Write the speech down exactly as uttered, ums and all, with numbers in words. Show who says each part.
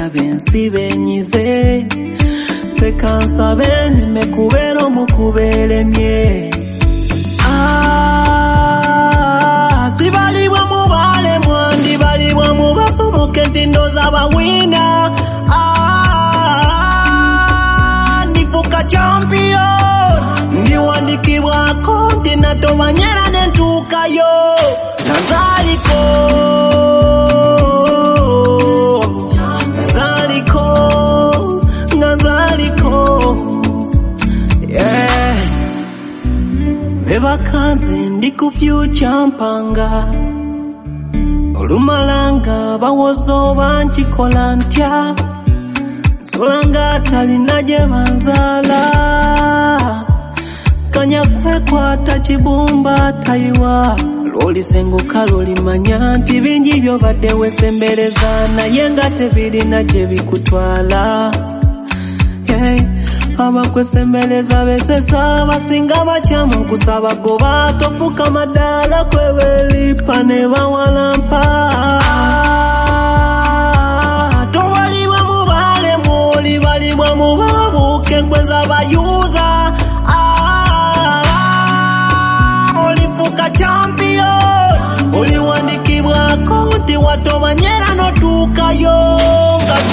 Speaker 1: bensi benyize tekansabe nimekubero mukubele mye ah sibalibwa mubale mwandi balibwa mubaso mukentindo zabawina ah nifuka champion ndiwandikibwa konti natobanyera nentukayo nazaliko Bebakanze ndi ku future mpanga olumalanga bawozo banchikola ntya solanga talina je banzala kanya kwekwa tachibumba taiwa loli senguka loli manya nti bingi byo badde wesembereza naye nga tebirina gye bikutwala hey. Abakwesembereza besesa basinga bachamu kusaba goba tofuka madala kwebelipa ne bawalampa towaliwa mubale muli balibwa mubabuke kweza bayuza olifuka champion uliwandikibwa konti watobanyera notukayo